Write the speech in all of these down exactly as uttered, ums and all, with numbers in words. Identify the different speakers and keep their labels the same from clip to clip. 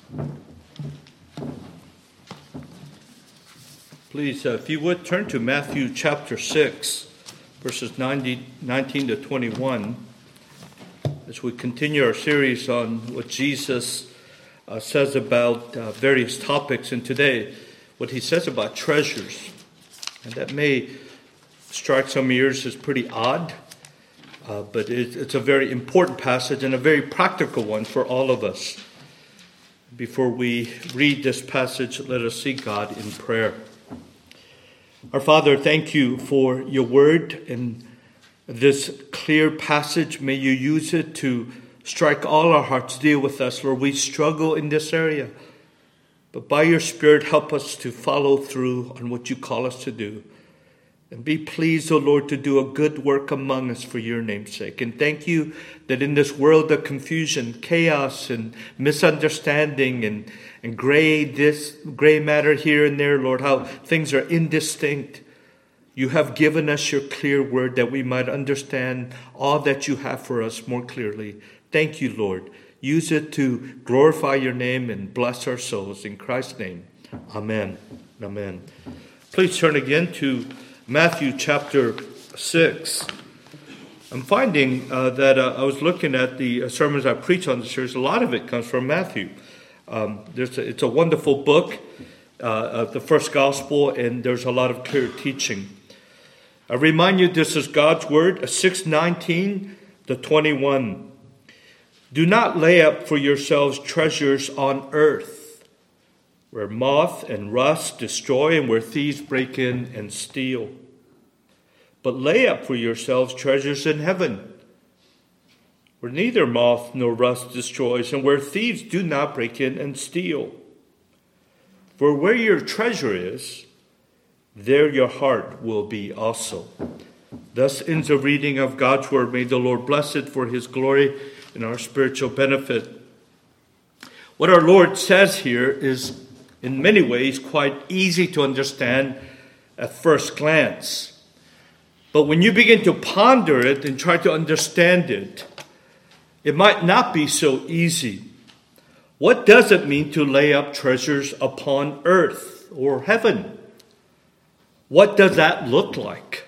Speaker 1: Please, uh, if you would, turn to Matthew chapter six, verses nineteen to twenty-one, as we continue our series on what Jesus uh, says about uh, various topics, and today, what he says about treasures. And that may strike some ears as pretty odd, uh, but it, it's a very important passage and a very practical one for all of us. Before we read this passage, let us seek God in prayer. Our Father, thank you for your word and this clear passage. May you use it to strike all our hearts, deal with us, Lord. We struggle in this area, but by your Spirit, help us to follow through on what you call us to do. And be pleased, O Lord, to do a good work among us for your name's sake. And thank you that in this world of confusion, chaos, and misunderstanding, and, and gray, this gray matter here and there, Lord, how things are indistinct, you have given us your clear word that we might understand all that you have for us more clearly. Thank you, Lord. Use it to glorify your name and bless our souls. In Christ's name, amen. Amen. Please turn again to Matthew chapter six. I'm finding uh, that uh, I was looking at the uh, sermons I preach on the series. A lot of it comes from Matthew. Um, there's a, it's a wonderful book, uh, of the first gospel, and there's a lot of clear teaching. I remind you, this is God's word, six nineteen to twenty-one. Do not lay up for yourselves treasures on earth, where moth and rust destroy and where thieves break in and steal. But lay up for yourselves treasures in heaven, where neither moth nor rust destroys and where thieves do not break in and steal. For where your treasure is, there your heart will be also. Thus ends the reading of God's word. May the Lord bless it for his glory and our spiritual benefit. What our Lord says here is in many ways quite easy to understand at first glance. But when you begin to ponder it and try to understand it, it might not be so easy. What does it mean to lay up treasures upon earth or heaven? What does that look like?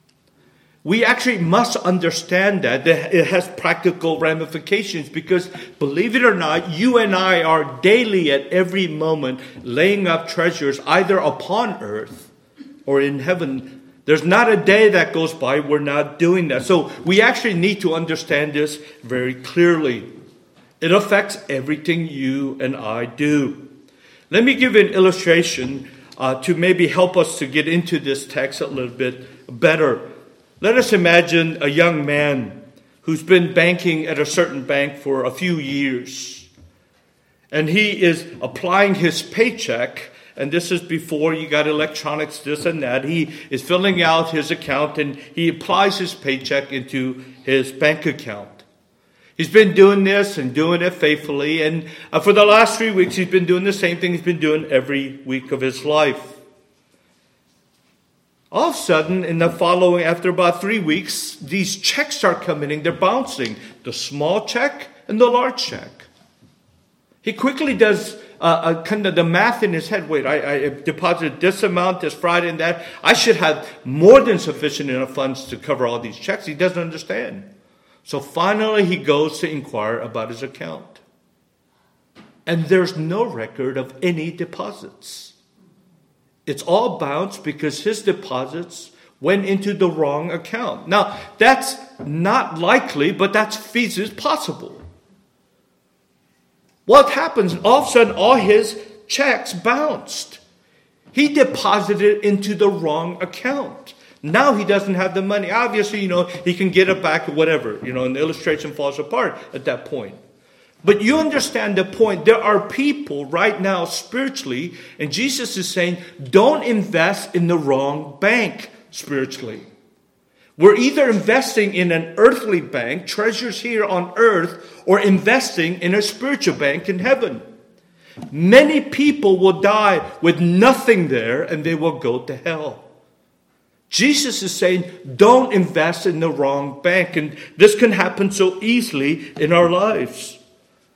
Speaker 1: We actually must understand that it has practical ramifications, because believe it or not, you and I are daily at every moment laying up treasures either upon earth or in heaven. There's not a day that goes by we're not doing that. So we actually need to understand this very clearly. It affects everything you and I do. Let me give an illustration uh, to maybe help us to get into this text a little bit better. Let us imagine a young man who's been banking at a certain bank for a few years. And he is applying his paycheck, and this is before you got electronics, this and that. He is filling out his account, and he applies his paycheck into his bank account. He's been doing this and doing it faithfully, and uh, for the last three weeks, he's been doing the same thing he's been doing every week of his life. All of a sudden, in the following, after about three weeks, these checks start coming in. They're bouncing. The small check and the large check. He quickly does uh, uh, kind of the math in his head. Wait, I, I deposited this amount this Friday and that. I should have more than sufficient enough funds to cover all these checks. He doesn't understand. So finally, he goes to inquire about his account. And there's no record of any deposits. It's all bounced because his deposits went into the wrong account. Now, that's not likely, but that's feasible, possible. What happens? All of a sudden, all his checks bounced. He deposited into the wrong account. Now he doesn't have the money. Obviously, you know, he can get it back or whatever, you know, and the illustration falls apart at that point. But you understand the point. There are people right now spiritually, and Jesus is saying, don't invest in the wrong bank spiritually. We're either investing in an earthly bank, treasures here on earth, or investing in a spiritual bank in heaven. Many people will die with nothing there, and they will go to hell. Jesus is saying, don't invest in the wrong bank. And this can happen so easily in our lives.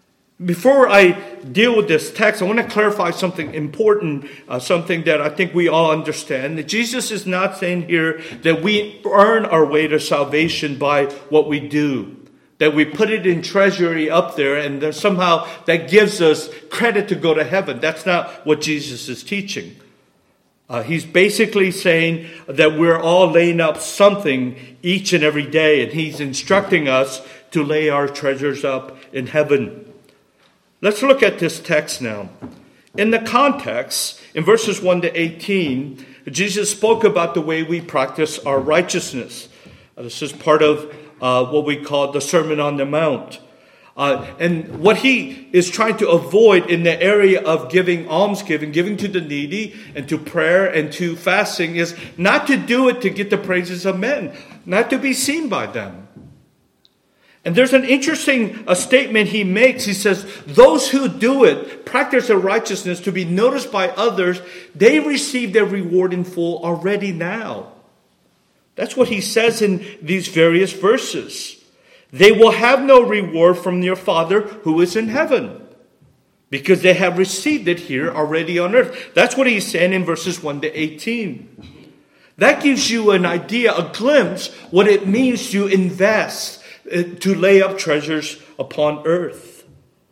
Speaker 1: Before I deal with this text, I want to clarify something important, uh, something that I think we all understand. That Jesus is not saying here that we earn our way to salvation by what we do, that we put it in treasury up there and then somehow that gives us credit to go to heaven. That's not what Jesus is teaching. Uh, he's basically saying that we're all laying up something each and every day, and he's instructing us to lay our treasures up in heaven. Let's look at this text now. In the context, in verses one to eighteen, Jesus spoke about the way we practice our righteousness. Uh, this is part of uh, what we call the Sermon on the Mount. Uh, and what he is trying to avoid in the area of giving almsgiving, giving to the needy and to prayer and to fasting is not to do it to get the praises of men, not to be seen by them. And there's an interesting uh, statement he makes. He says, those who do it, practice their righteousness to be noticed by others, they receive their reward in full already now. That's what he says in these various verses. They will have no reward from your Father who is in heaven, because they have received it here already on earth. That's what he's saying in verses one to eighteen. That gives you an idea, a glimpse, what it means to invest, to lay up treasures upon earth.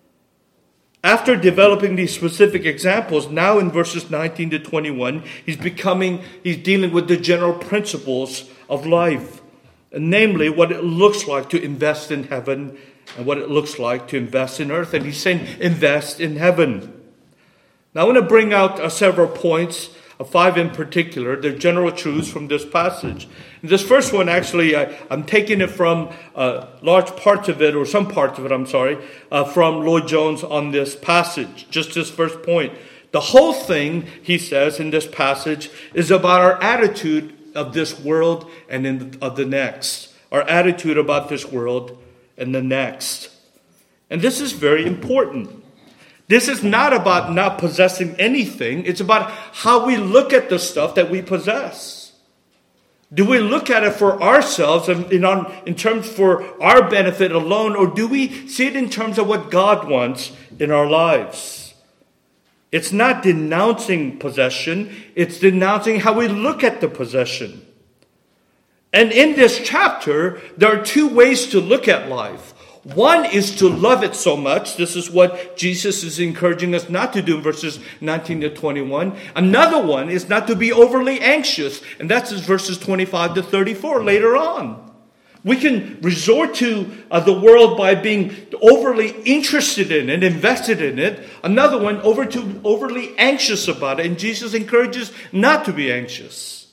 Speaker 1: After developing these specific examples, now in verses nineteen to twenty-one, he's becoming, he's dealing with the general principles of life. Namely, what it looks like to invest in heaven and what it looks like to invest in earth. And he's saying, invest in heaven. Now, I want to bring out uh, several points, uh, five in particular, the general truths from this passage. And this first one, actually, I, I'm taking it from uh, large parts of it, or some parts of it, I'm sorry, uh, from Lloyd-Jones on this passage, just this first point. The whole thing, he says in this passage, is about our attitude of this world and in of the next. Our attitude about this world and the next. And this is very important. This is not about not possessing anything. It's about how we look at the stuff that we possess. Do we look at it for ourselves and in, in terms for our benefit alone, or do we see it in terms of what God wants in our lives? It's not denouncing possession. It's denouncing how we look at the possession. And in this chapter, there are two ways to look at life. One is to love it so much. This is what Jesus is encouraging us not to do in verses nineteen to twenty-one. Another one is not to be overly anxious. And that's in verses twenty-five to thirty-four later on. We can resort to uh, the world by being overly interested in it, invested in it. Another one, over to overly anxious about it. And Jesus encourages not to be anxious.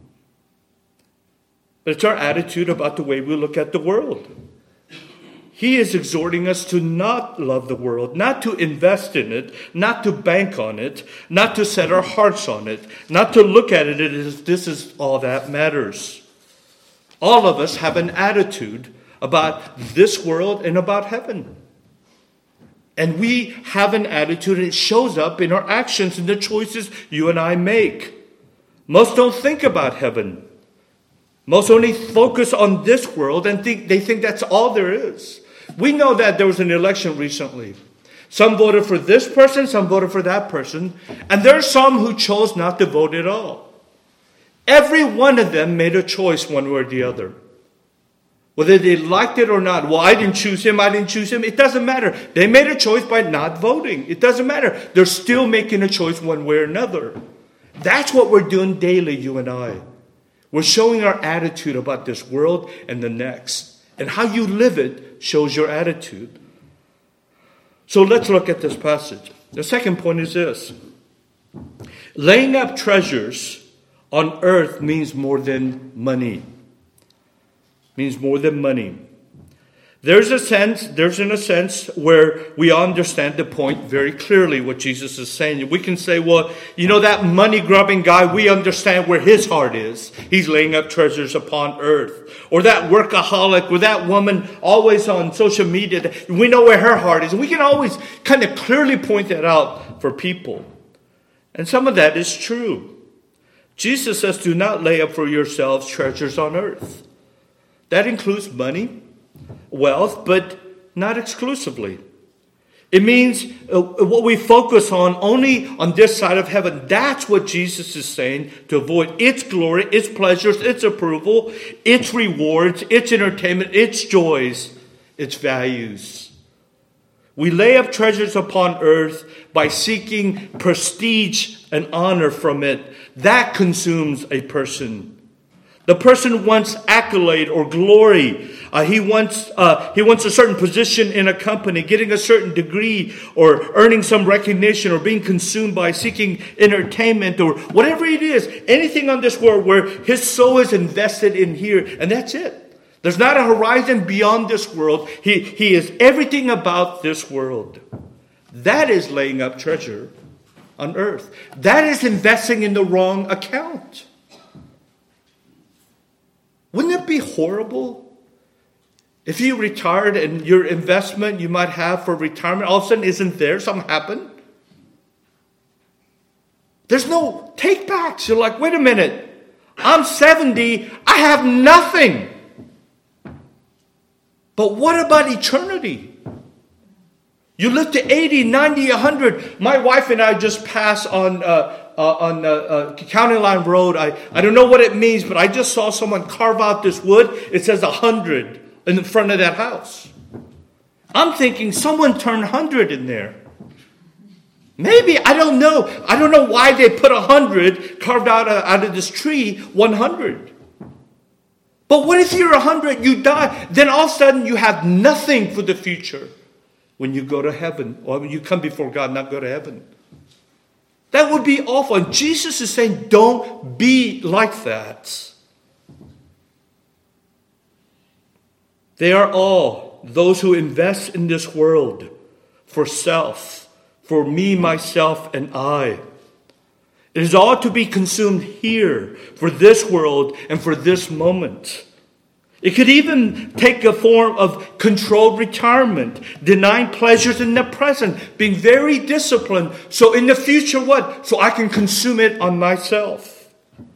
Speaker 1: But it's our attitude about the way we look at the world. He is exhorting us to not love the world, not to invest in it, not to bank on it, not to set our hearts on it, not to look at it as this is all that matters. All of us have an attitude about this world and about heaven. And we have an attitude, and it shows up in our actions and the choices you and I make. Most don't think about heaven. Most only focus on this world and think they think that's all there is. We know that there was an election recently. Some voted for this person, some voted for that person. And there are some who chose not to vote at all. Every one of them made a choice one way or the other. Whether they liked it or not. Well, I didn't choose him, I didn't choose him. It doesn't matter. They made a choice by not voting. It doesn't matter. They're still making a choice one way or another. That's what we're doing daily, you and I. We're showing our attitude about this world and the next. And how you live it shows your attitude. So let's look at this passage. The second point is this. Laying up treasures on earth means more than money. Means more than money. There's a sense, there's in a sense where we understand the point very clearly what Jesus is saying. We can say, well, you know, that money-grubbing guy, we understand where his heart is. He's laying up treasures upon earth. Or that workaholic, or that woman always on social media, we know where her heart is. And we can always kind of clearly point that out for people. And some of that is true. Jesus says, do not lay up for yourselves treasures on earth. That includes money, wealth, but not exclusively. It means uh, what we focus on only on this side of heaven. That's what Jesus is saying, to avoid its glory, its pleasures, its approval, its rewards, its entertainment, its joys, its values. We lay up treasures upon earth by seeking prestige and honor from it. That consumes a person. The person wants accolade or glory. Uh, he wants uh, he wants a certain position in a company, getting a certain degree, or earning some recognition, or being consumed by seeking entertainment, or whatever it is. Anything on this world where his soul is invested in here, and that's it. There's not a horizon beyond this world. He, he is everything about this world. That is laying up treasure on earth. That is investing in the wrong account. Wouldn't it be horrible if you retired and your investment you might have for retirement all of a sudden isn't there? Something happened. There's no take backs. You're like, wait a minute. I'm seventy. I have nothing. But what about eternity? You live to eighty, ninety, one hundred. My wife and I just passed on uh, uh, on uh, uh, County Line Road. I, I don't know what it means, but I just saw someone carve out this wood. It says one hundred in front of that house. I'm thinking someone turned one hundred in there. Maybe, I don't know. I don't know why they put one hundred carved out of, out of this tree, one hundred. But what if you're one hundred, you die, then all of a sudden you have nothing for the future when you go to heaven, or when you come before God, not go to heaven. That would be awful. And Jesus is saying, don't be like that. They are all those who invest in this world for self, for me, myself, and I. It is all to be consumed here for this world and for this moment. It could even take a form of controlled retirement, denying pleasures in the present, being very disciplined. So in the future, what? So I can consume it on myself.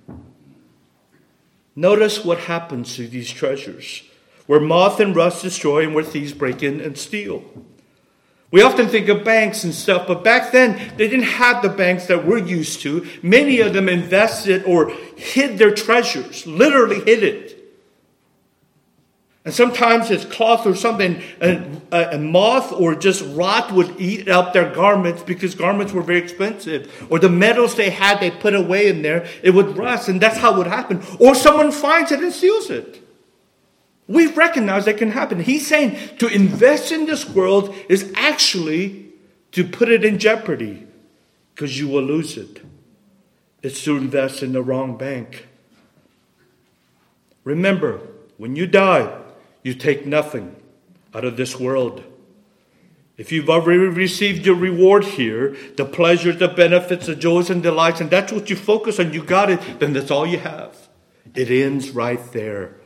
Speaker 1: Notice what happens to these treasures, where moth and rust destroy and where thieves break in and steal. We often think of banks and stuff, but back then they didn't have the banks that we're used to. Many of them invested or hid their treasures, literally hid it. And sometimes it's cloth or something, and a moth or just rot would eat up their garments because garments were very expensive. Or the metals they had, they put away in there, it would rust, and that's how it would happen. Or someone finds it and steals it. We recognize that can happen. He's saying to invest in this world is actually to put it in jeopardy because you will lose it. It's to invest in the wrong bank. Remember, when you die, you take nothing out of this world. If you've already received your reward here, the pleasures, the benefits, the joys and delights, and that's what you focus on, you got it, then that's all you have. It ends right there.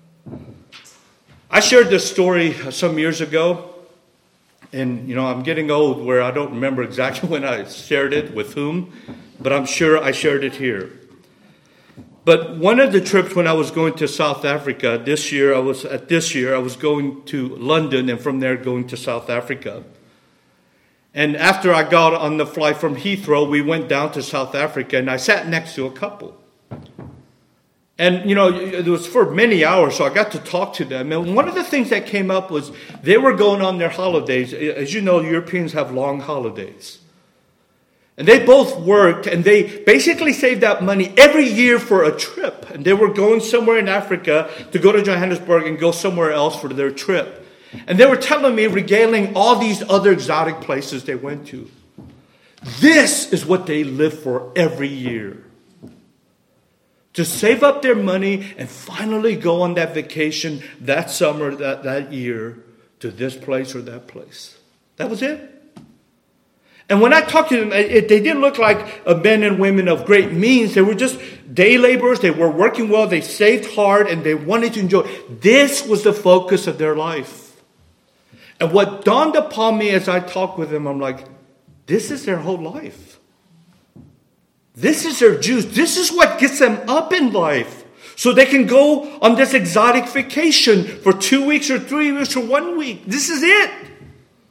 Speaker 1: I shared this story some years ago, and you know, I'm getting old where I don't remember exactly when I shared it with whom, but I'm sure I shared it here. But one of the trips when I was going to South Africa this year, I was at this year, I was going to London and from there going to South Africa. And after I got on the flight from Heathrow, we went down to South Africa and I sat next to a couple. And, you know, it was for many hours, so I got to talk to them. And one of the things that came up was they were going on their holidays. As you know, Europeans have long holidays. And they both worked, and they basically saved up money every year for a trip. And they were going somewhere in Africa to go to Johannesburg and go somewhere else for their trip. And they were telling me, regaling all these other exotic places they went to. This is what they live for every year. To save up their money and finally go on that vacation that summer, that, that year, to this place or that place. That was it. And when I talked to them, it, they didn't look like men and women of great means. They were just day laborers. They were working well. They saved hard and they wanted to enjoy. This was the focus of their life. And what dawned upon me as I talked with them, I'm like, this is their whole life. This is their juice. This is what gets them up in life. So they can go on this exotic vacation for two weeks or three weeks or one week. This is it.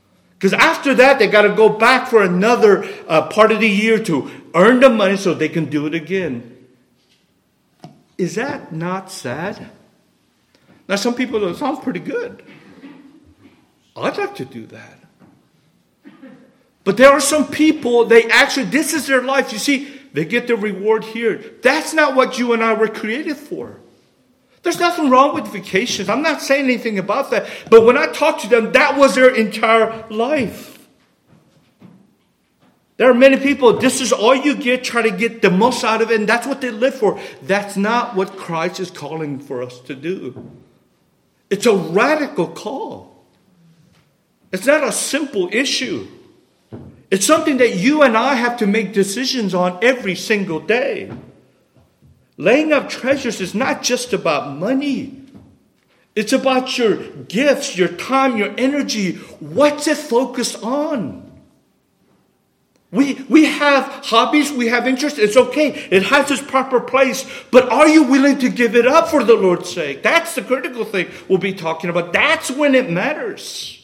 Speaker 1: Because after that, they got to go back for another uh, part of the year to earn the money so they can do it again. Is that not sad? Now, some people, it sounds pretty good. I'd like to do that. But there are some people, they actually, this is their life. You see, they get the reward here. That's not what you and I were created for. There's nothing wrong with vacations. I'm not saying anything about that. But when I talk to them, that was their entire life. There are many people, this is all you get, try to get the most out of it, and that's what they live for. That's not what Christ is calling for us to do. It's a radical call. It's not a simple issue. It's something that you and I have to make decisions on every single day. Laying up treasures is not just about money. It's about your gifts, your time, your energy. What's it focused on? We, we have hobbies, we have interests. It's okay. It has its proper place. But are you willing to give it up for the Lord's sake? That's the critical thing we'll be talking about. That's when it matters.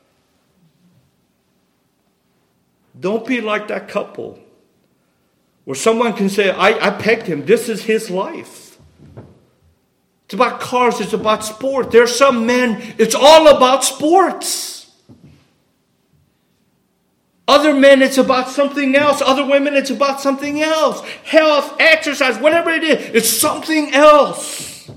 Speaker 1: Don't be like that couple where someone can say, I, I pegged him. This is his life. It's about cars. It's about sport. There are some men, it's all about sports. Other men, it's about something else. Other women, it's about something else. Health, exercise, whatever it is, it's something else.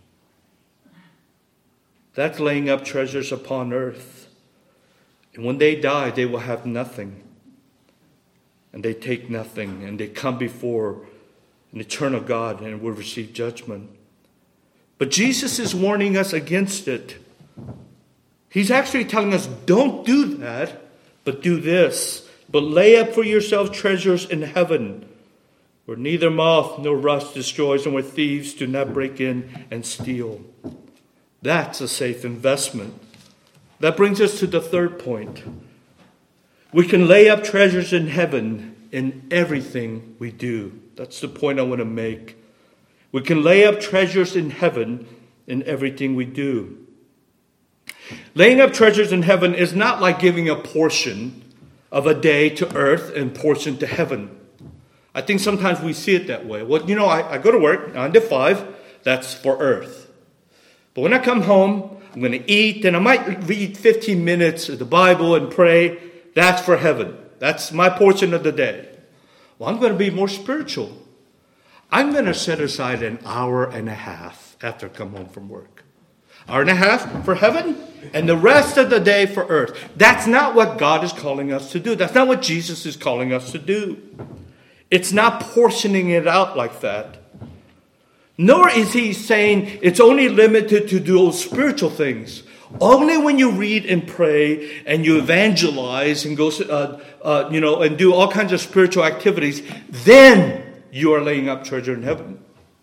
Speaker 1: That's laying up treasures upon earth. And when they die, they will have nothing. And they take nothing, and they come before an eternal God and will receive judgment. But Jesus is warning us against it. He's actually telling us, don't do that, but do this. But lay up for yourselves treasures in heaven, where neither moth nor rust destroys, and where thieves do not break in and steal. That's a safe investment. That brings us to the third point. We can lay up treasures in heaven in everything we do. That's the point I want to make. We can lay up treasures in heaven in everything we do. Laying up treasures in heaven is not like giving a portion of a day to earth and portion to heaven. I think sometimes we see it that way. Well, you know, I, I go to work nine to five. That's for earth. But when I come home, I'm going to eat, and I might read fifteen minutes of the Bible and pray. That's for heaven. That's my portion of the day. Well, I'm going to be more spiritual. I'm going to set aside an hour and a half after I come home from work. Hour and a half for heaven, and the rest of the day for earth. That's not what God is calling us to do. That's not what Jesus is calling us to do. It's not portioning it out like that. Nor is he saying it's only limited to those spiritual things. Only when you read and pray and you evangelize and go, uh, uh, you know, and do all kinds of spiritual activities, then you are laying up treasure in heaven.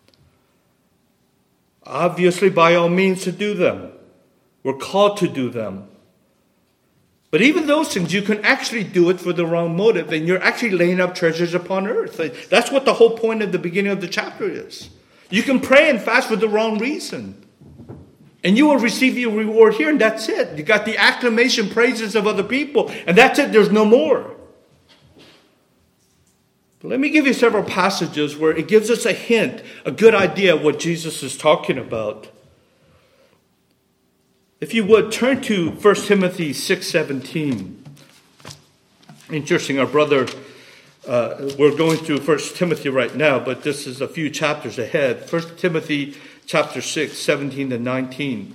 Speaker 1: Obviously, by all means to do them. We're called to do them. But even those things, you can actually do it for the wrong motive, and you're actually laying up treasures upon earth. That's what the whole point of the beginning of the chapter is. You can pray and fast for the wrong reason. And you will receive your reward here, and that's it. You got the acclamation, praises of other people, and that's it. There's no more. But let me give you several passages where it gives us a hint, a good idea of what Jesus is talking about. If you would, turn to First Timothy six seventeen. Interesting, our brother, uh, we're going through First Timothy right now, but this is a few chapters ahead. First Timothy chapter six, seventeen to nineteen.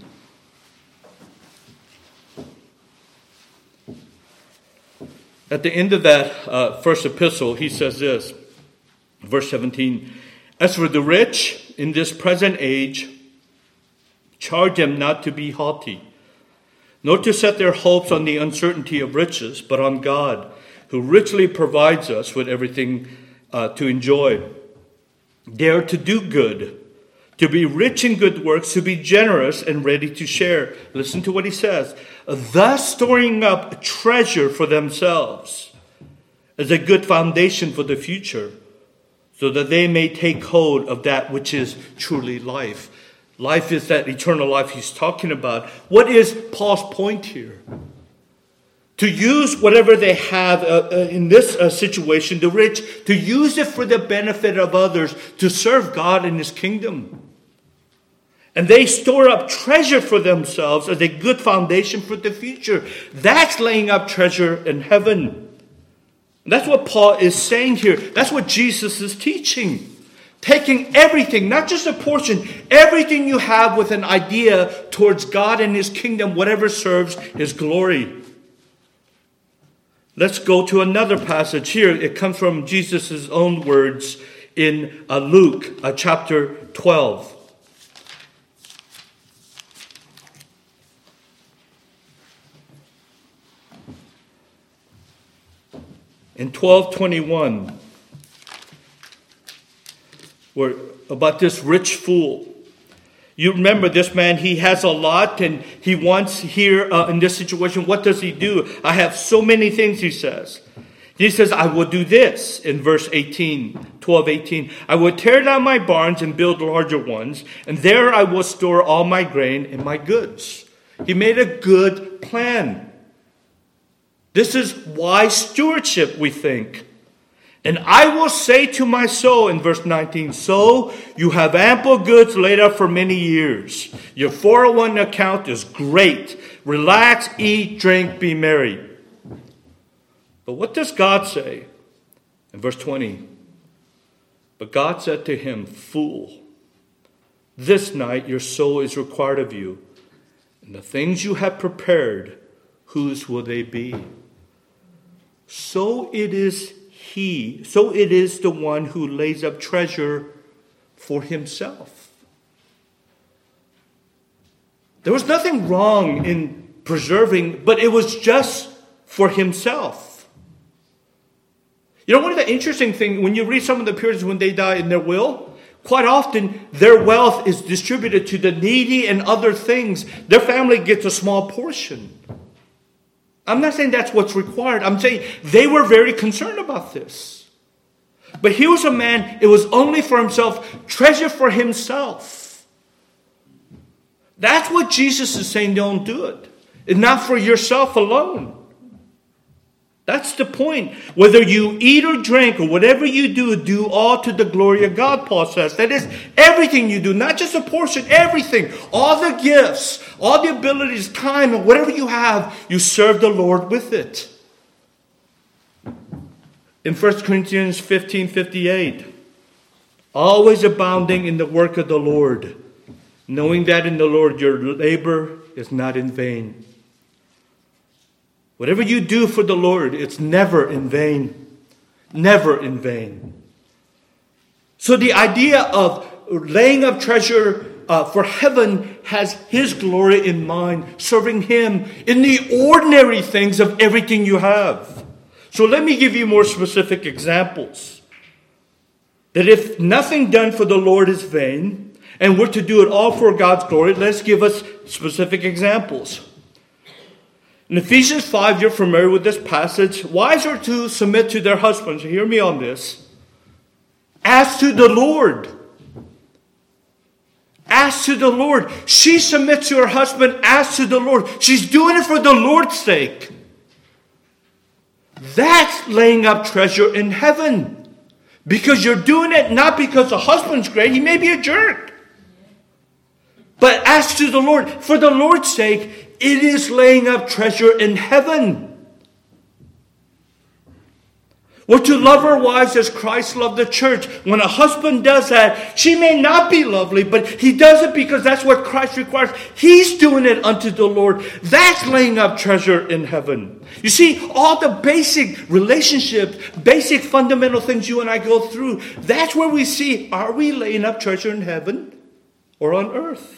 Speaker 1: At the end of that uh, first epistle, he says this, verse seventeen, as for the rich in this present age, charge them not to be haughty, nor to set their hopes on the uncertainty of riches, but on God, who richly provides us with everything uh, to enjoy. They are to do good, to be rich in good works, to be generous and ready to share. Listen to what he says. Thus storing up treasure for themselves as a good foundation for the future, so that they may take hold of that which is truly life. Life is that eternal life he's talking about. What is Paul's point here? to use whatever they have uh, uh, in this uh, situation, the rich, to use it for the benefit of others, to serve God in His kingdom. And they store up treasure for themselves as a good foundation for the future. That's laying up treasure in heaven. That's what Paul is saying here. That's what Jesus is teaching. Taking everything, not just a portion, everything you have with an idea towards God and His kingdom, whatever serves His glory. Let's go to another passage here. It comes from Jesus' own words in uh, Luke uh, chapter twelve. In twelve twenty-one, where about this rich fool. You remember this man, he has a lot and he wants here uh, in this situation, what does he do? I have so many things, he says. He says, I will do this in verse eighteen, twelve eighteen. I will tear down my barns and build larger ones, and there I will store all my grain and my goods. He made a good plan. This is wise stewardship, we think. And I will say to my soul in verse nineteen, so you have ample goods laid up for many years. Your four oh one account is great. Relax, eat, drink, be merry. But what does God say? In verse twenty, but God said to him, fool, this night your soul is required of you, and the things you have prepared, whose will they be? So it is he, so it is the one who lays up treasure for himself. There was nothing wrong in preserving, but it was just for himself. You know, one of the interesting things, when you read some of the Puritans when they die in their will, quite often their wealth is distributed to the needy and other things. Their family gets a small portion. I'm not saying that's what's required. I'm saying they were very concerned about this. But he was a man, it was only for himself, treasure for himself. That's what Jesus is saying, don't do it. It's not for yourself alone. That's the point. Whether you eat or drink or whatever you do, do all to the glory of God, Paul says. That is everything you do, not just a portion, everything. All the gifts, all the abilities, time, and whatever you have, you serve the Lord with it. In First Corinthians fifteen fifty-eight, always abounding in the work of the Lord, knowing that in the Lord your labor is not in vain. Whatever you do for the Lord, it's never in vain. Never in vain. So the idea of laying up treasure uh, for heaven has His glory in mind, serving Him in the ordinary things of everything you have. So let me give you more specific examples. That if nothing done for the Lord is vain, and we're to do it all for God's glory, let's give us specific examples. In Ephesians five, you're familiar with this passage. Wives are to submit to their husbands. Hear me on this. As to the Lord. As to the Lord. She submits to her husband as to the Lord. She's doing it for the Lord's sake. That's laying up treasure in heaven. Because you're doing it not because the husband's great. He may be a jerk. But as to the Lord, for the Lord's sake, it is laying up treasure in heaven. We're to love our wives as Christ loved the church. When a husband does that, she may not be lovely, but he does it because that's what Christ requires. He's doing it unto the Lord. That's laying up treasure in heaven. You see, all the basic relationships, basic fundamental things you and I go through, that's where we see, are we laying up treasure in heaven or on earth?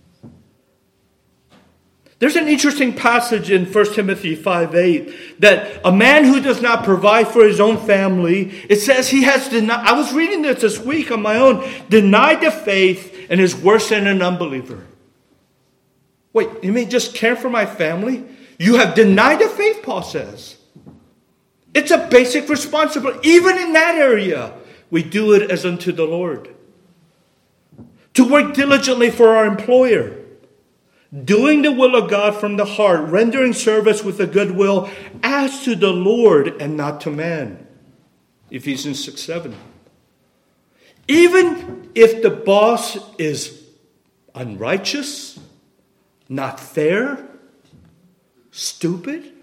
Speaker 1: There's an interesting passage in First Timothy five eight that a man who does not provide for his own family, it says he has denied, I was reading this this week on my own, denied the faith and is worse than an unbeliever. Wait, you mean just care for my family? You have denied the faith, Paul says. It's a basic responsibility. Even in that area, we do it as unto the Lord. To work diligently for our employer. doing the will of God from the heart, rendering service with a good will as to the Lord and not to man. Ephesians six seven. Even if the boss is unrighteous, not fair, stupid,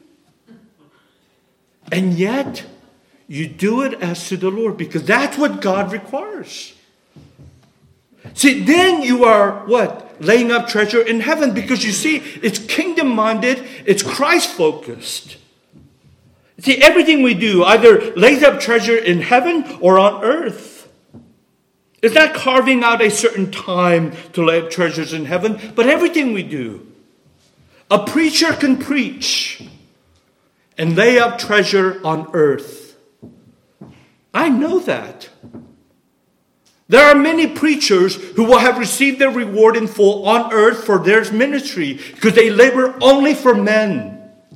Speaker 1: and yet you do it as to the Lord because that's what God requires. See, then you are what? Laying up treasure in heaven because you see, it's kingdom-minded, it's Christ-focused. See, everything we do either lays up treasure in heaven or on earth. It's not carving out a certain time to lay up treasures in heaven, but everything we do. A preacher can preach and lay up treasure on earth. I know that. There are many preachers who will have received their reward in full on earth for their ministry because they labor only for men.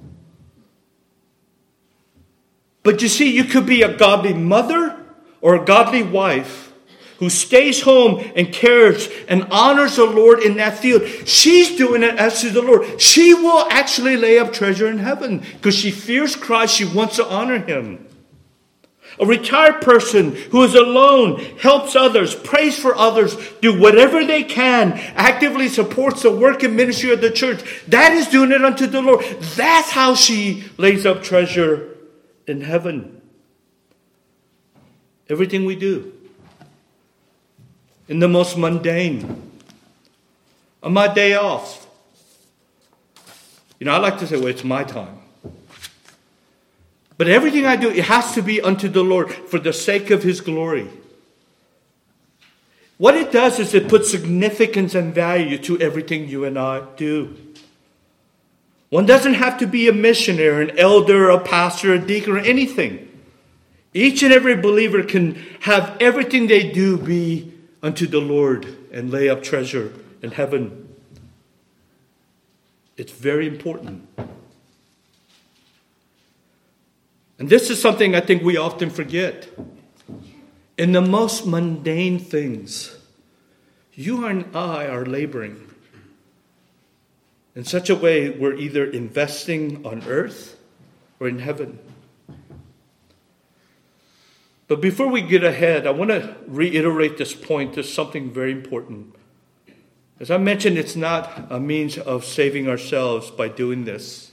Speaker 1: But you see, you could be a godly mother or a godly wife who stays home and cares and honors the Lord in that field. She's doing it as to the Lord. She will actually lay up treasure in heaven because she fears Christ. She wants to honor Him. A retired person who is alone, helps others, prays for others, do whatever they can, actively supports the work and ministry of the church. That is doing it unto the Lord. That's how she lays up treasure in heaven. Everything we do. In the most mundane. On my day off. You know, I like to say, well, it's my time. But everything I do, it has to be unto the Lord for the sake of His glory. What it does is it puts significance and value to everything you and I do. One doesn't have to be a missionary, an elder, a pastor, a deacon, or anything. Each and every believer can have everything they do be unto the Lord and lay up treasure in heaven. It's very important. And this is something I think we often forget. In the most mundane things, you and I are laboring in such a way we're either investing on earth or in heaven. But before we get ahead, I want to reiterate this point. There's something very important. As I mentioned, it's not a means of saving ourselves by doing this.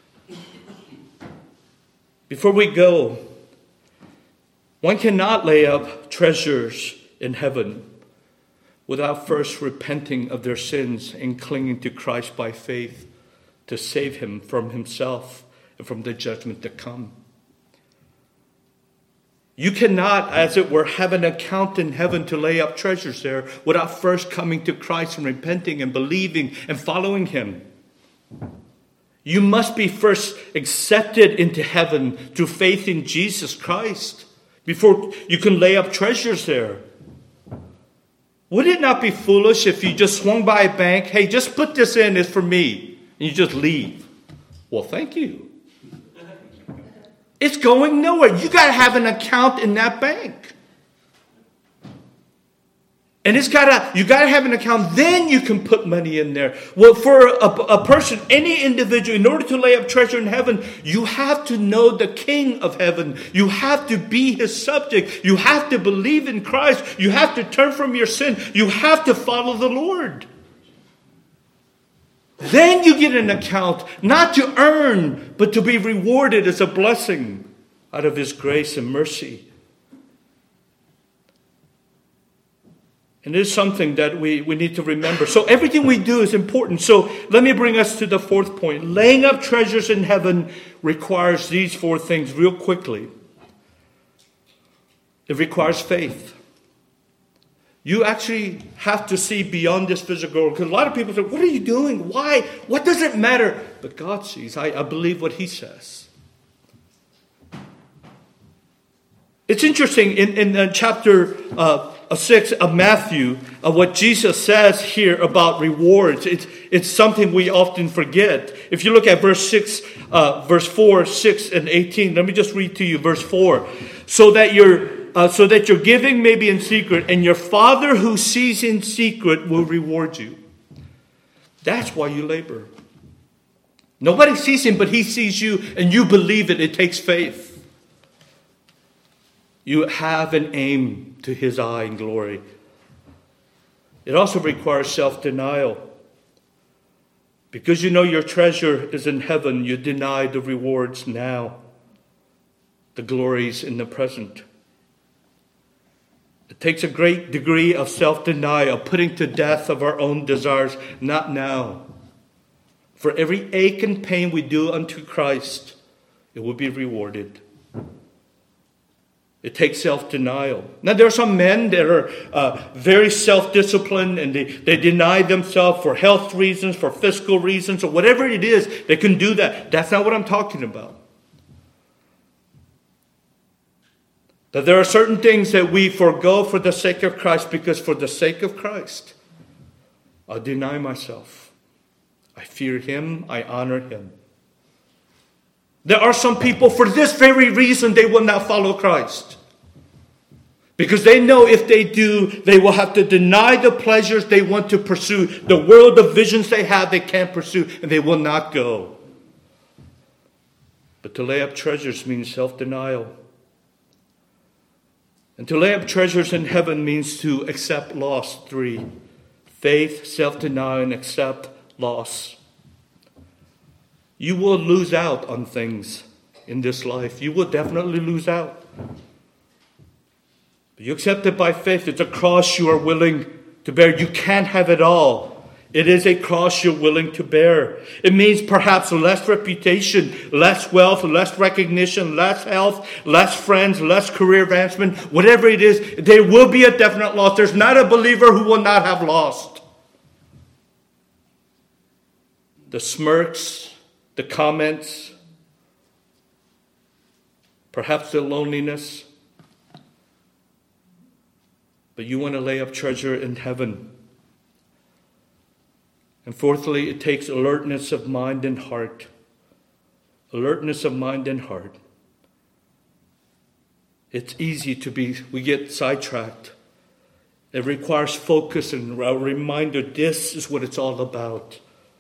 Speaker 1: Before we go, one cannot lay up treasures in heaven without first repenting of their sins and clinging to Christ by faith to save him from himself and from the judgment to come. You cannot, as it were, have an account in heaven to lay up treasures there without first coming to Christ and repenting and believing and following Him. You must be first accepted into heaven through faith in Jesus Christ before you can lay up treasures there. Would it not be foolish if you just swung by a bank, hey, just put this in, it's for me, and you just leave? Well, thank you. It's going nowhere. You got to have an account in that bank. And it's got to, you got to have an account, then you can put money in there. Well, for a, a person, any individual, in order to lay up treasure in heaven, you have to know the King of heaven. You have to be His subject. You have to believe in Christ. You have to turn from your sin. You have to follow the Lord. Then you get an account, not to earn, but to be rewarded as a blessing out of His grace and mercy. And it is something that we, we need to remember. So everything we do is important. So let me bring us to the fourth point. Laying up treasures in heaven requires these four things real quickly. It requires faith. You actually have to see beyond this physical world. Because a lot of people say, what are you doing? Why? What does it matter? But God sees. I, I believe what He says. It's interesting in, in uh, chapter uh, six of Matthew, uh, what Jesus says here about rewards. It's, it's something we often forget. If you look at verse six, uh, verse four, six, and eighteen, let me just read to you verse four. So that your Uh, so that your giving may be in secret, and your Father who sees in secret will reward you. That's why you labor. Nobody sees him, but he sees you, and you believe it. It takes faith. You have an aim to his eye and glory. It also requires self-denial. Because you know your treasure is in heaven, you deny the rewards now, the glories in the present. It takes a great degree of self-denial, putting to death of our own desires, not now. For every ache and pain we do unto Christ, it will be rewarded. It takes self-denial. Now, there are some men that are uh, very self-disciplined, and they, they deny themselves for health reasons, for fiscal reasons, or whatever it is. They can do that. That's not what I'm talking about. That there are certain things that we forego for the sake of Christ, because for the sake of Christ, I'll deny myself. I fear him. I honor him. There are some people, for this very reason, they will not follow Christ. Because they know if they do, they will have to deny the pleasures they want to pursue. The world of visions they have, they can't pursue, and they will not go. But to lay up treasures means self-denial. And to lay up treasures in heaven means to accept loss. Three, faith, self-denial, and accept loss. You will lose out on things in this life. You will definitely lose out. But you accept it by faith. It's a cross you are willing to bear. You can't have it all. It is a cross you're willing to bear. It means perhaps less reputation, less wealth, less recognition, less health, less friends, less career advancement. Whatever it is, there will be a definite loss. There's not a believer who will not have lost. The smirks, the comments, perhaps the loneliness. But you want to lay up treasure in heaven. And fourthly, it takes alertness of mind and heart. Alertness of mind and heart. It's easy to be, we get sidetracked. It requires focus and a reminder, this is what it's all about.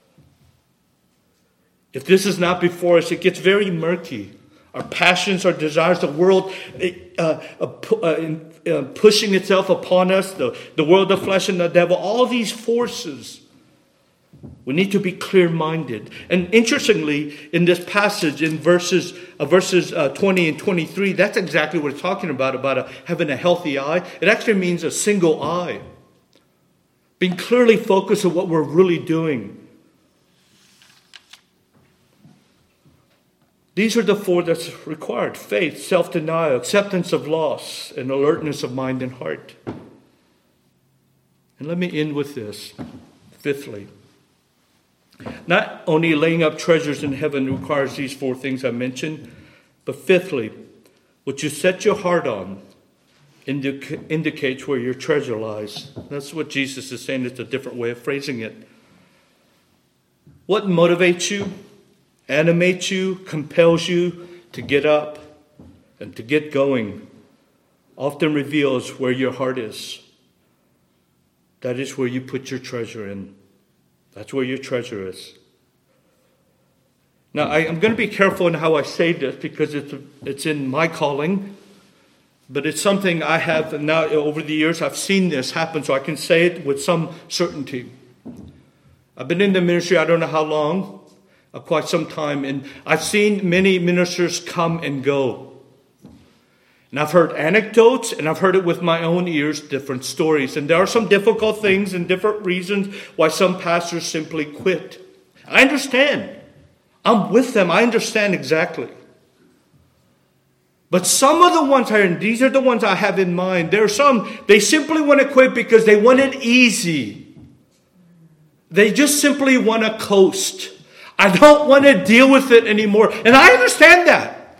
Speaker 1: If this is not before us, it gets very murky. Our passions, our desires, the world uh, uh, uh, uh, pushing itself upon us, the, the world of flesh and the devil, all these forces. We need to be clear-minded. And interestingly, in this passage, in verses uh, verses uh, twenty and twenty-three, that's exactly what it's talking about, about a, having a healthy eye. It actually means a single eye. Being clearly focused on what we're really doing. These are the four that's required. Faith, self-denial, acceptance of loss, and alertness of mind and heart. And let me end with this. Fifthly, not only laying up treasures in heaven requires these four things I mentioned, but fifthly, what you set your heart on indica- indicates where your treasure lies. That's what Jesus is saying. It's a different way of phrasing it. What motivates you? Animates you, compels you to get up and to get going, often reveals where your heart is. That is where you put your treasure in. That's where your treasure is. Now, I, I'm going to be careful in how I say this because it's, it's in my calling, but it's something I have now over the years. I've seen this happen, so I can say it with some certainty. I've been in the ministry, I don't know how long, Uh, quite some time, and I've seen many ministers come and go. And I've heard anecdotes, and I've heard it with my own ears, different stories. And there are some difficult things and different reasons why some pastors simply quit. I understand. I'm with them. I understand exactly. But some of the ones, I, and these are the ones I have in mind, there are some, they simply want to quit because they want it easy. They just simply want to coast. I don't want to deal with it anymore. And I understand that.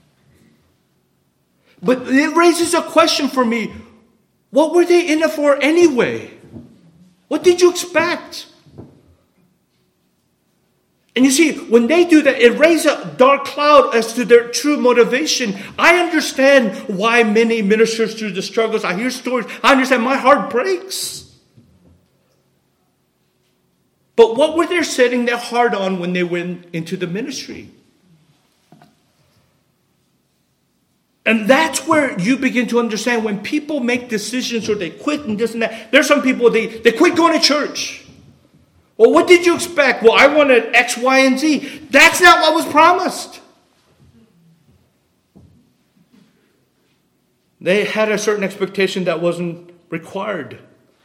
Speaker 1: But it raises a question for me. What were they in it for anyway? What did you expect? And you see, when they do that, it raises a dark cloud as to their true motivation. I understand why many ministers through the struggles. I hear stories. I understand. My heart breaks. But what were they setting their heart on when they went into the ministry? And that's where you begin to understand when people make decisions or they quit and this and that. There's some people, they, they quit going to church. Well, what did you expect? Well, I wanted X, Y, and Z. That's not what was promised. They had a certain expectation that wasn't required.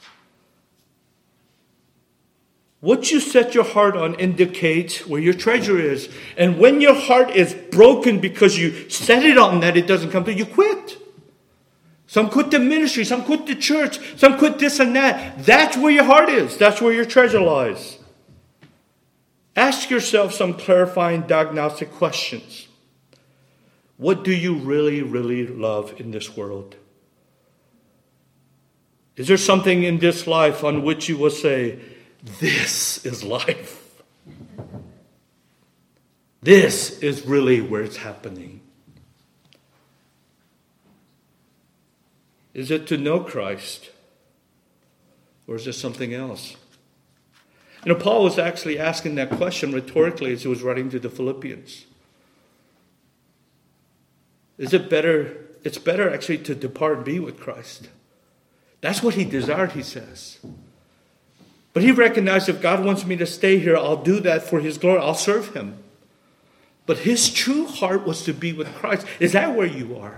Speaker 1: What you set your heart on indicates where your treasure is. And when your heart is broken because you set it on that, it doesn't come through, you quit. Some quit the ministry, some quit the church, some quit this and that. That's where your heart is. That's where your treasure lies. Ask yourself some clarifying diagnostic questions. What do you really, really love in this world? Is there something in this life on which you will say, this is life? This is really where it's happening. Is it to know Christ? Or is it something else? You know, Paul was actually asking that question rhetorically as he was writing to the Philippians. Is it better? It's better actually to depart and be with Christ. That's what he desired, he says. But he recognized if God wants me to stay here, I'll do that for his glory. I'll serve him. But his true heart was to be with Christ. Is that where you are?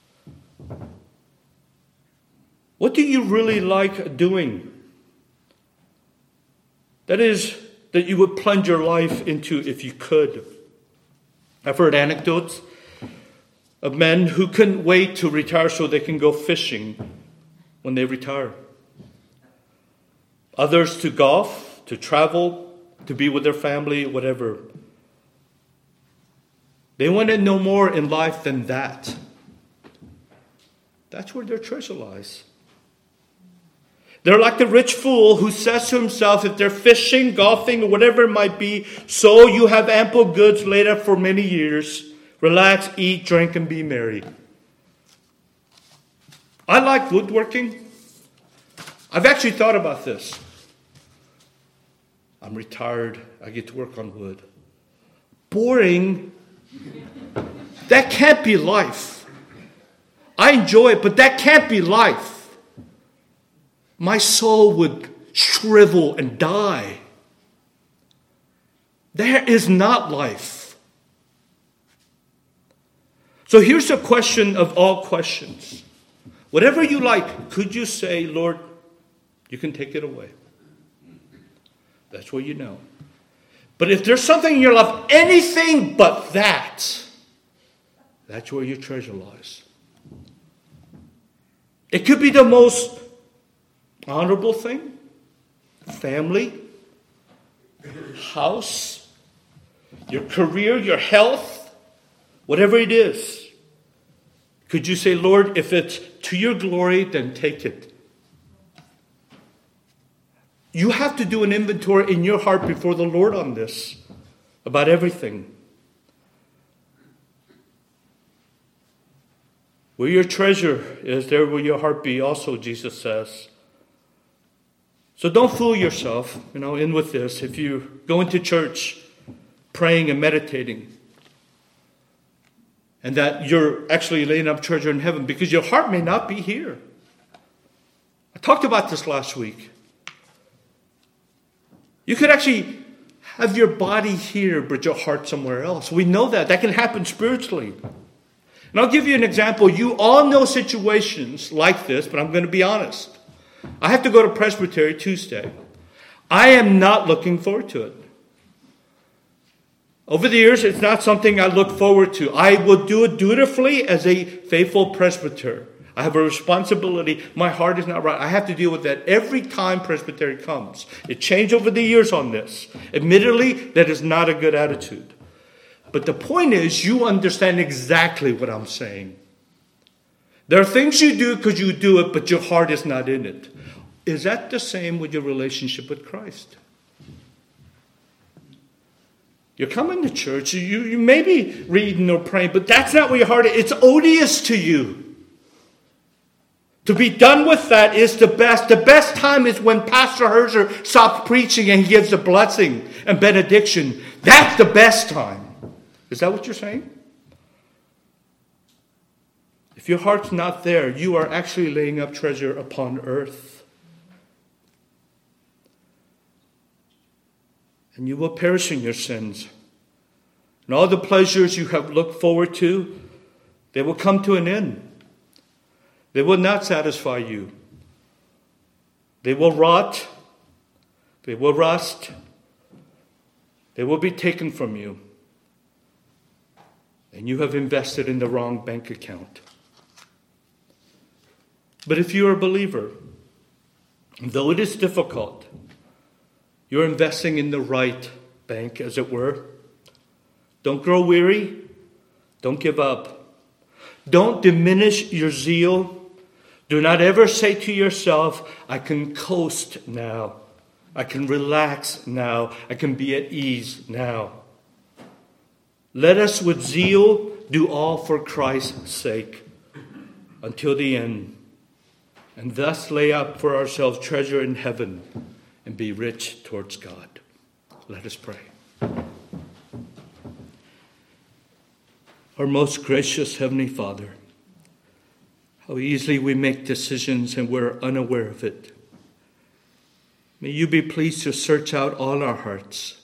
Speaker 1: What do you really like doing? That is, that you would plunge your life into if you could. I've heard anecdotes of men who couldn't wait to retire so they can go fishing when they retire. Others to golf, to travel, to be with their family, whatever. They want to know more in life than that. That's where their treasure lies. They're like the rich fool who says to himself, if they're fishing, golfing, or whatever it might be, so you have ample goods laid up for many years. Relax, eat, drink, and be merry. I like woodworking. I've actually thought about this. I'm retired. I get to work on wood. Boring. That can't be life. I enjoy it, but that can't be life. My soul would shrivel and die. There is not life. So here's the question of all questions. Whatever you like, could you say, Lord, you can take it away? That's where you know. But if there's something in your life, anything but that, that's where your treasure lies. It could be the most honorable thing, family, house, your career, your health, whatever it is. Could you say, Lord, if it's to your glory, then take it. You have to do an inventory in your heart before the Lord on this, about everything. Where your treasure is, there will your heart be also, Jesus says. So don't fool yourself, you know, in with this. If you go into church praying and meditating, and that you're actually laying up treasure in heaven, because your heart may not be here. I talked about this last week. You could actually have your body here, but your heart somewhere else. We know that. That can happen spiritually. And I'll give you an example. You all know situations like this, but I'm going to be honest. I have to go to Presbytery Tuesday. I am not looking forward to it. Over the years, it's not something I look forward to. I will do it dutifully as a faithful presbyter. I have a responsibility. My heart is not right. I have to deal with that every time Presbytery comes. It changed over the years on this. Admittedly, that is not a good attitude. But the point is, you understand exactly what I'm saying. There are things you do because you do it, but your heart is not in it. Is that the same with your relationship with Christ? You're coming to church, you, you may be reading or praying, but that's not where your heart is. It's odious to you. To be done with that is the best. The best time is when Pastor Herzer stops preaching and he gives a blessing and benediction. That's the best time. Is that what you're saying? If your heart's not there, you are actually laying up treasure upon earth. And you will perish in your sins. And all the pleasures you have looked forward to, they will come to an end. They will not satisfy you. They will rot. They will rust. They will be taken from you. And you have invested in the wrong bank account. But if you are a believer, though it is difficult, you're investing in the right bank, as it were. Don't grow weary. Don't give up. Don't diminish your zeal. Do not ever say to yourself, I can coast now. I can relax now. I can be at ease now. Let us with zeal do all for Christ's sake until the end, and thus lay up for ourselves treasure in heaven and be rich towards God. Let us pray. Our most gracious Heavenly Father, how easily we make decisions and we're unaware of it. May you be pleased to search out all our hearts,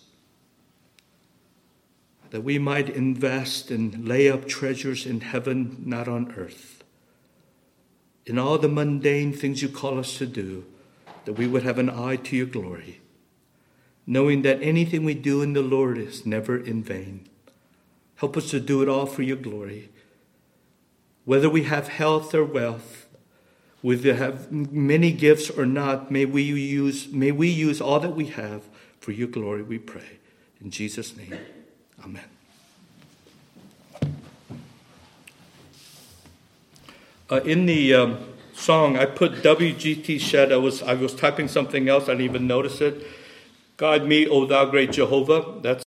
Speaker 1: that we might invest and lay up treasures in heaven, not on earth. In all the mundane things you call us to do, that we would have an eye to your glory, knowing that anything we do in the Lord is never in vain. Help us to do it all for your glory. Whether we have health or wealth, whether we have many gifts or not, may we use, may we use all that we have for your glory, we pray. In Jesus' name, amen. Uh, in the um, song, I put W G T Shedd. I was I was typing something else. I didn't even notice it. Guide me, O thou great Jehovah. That's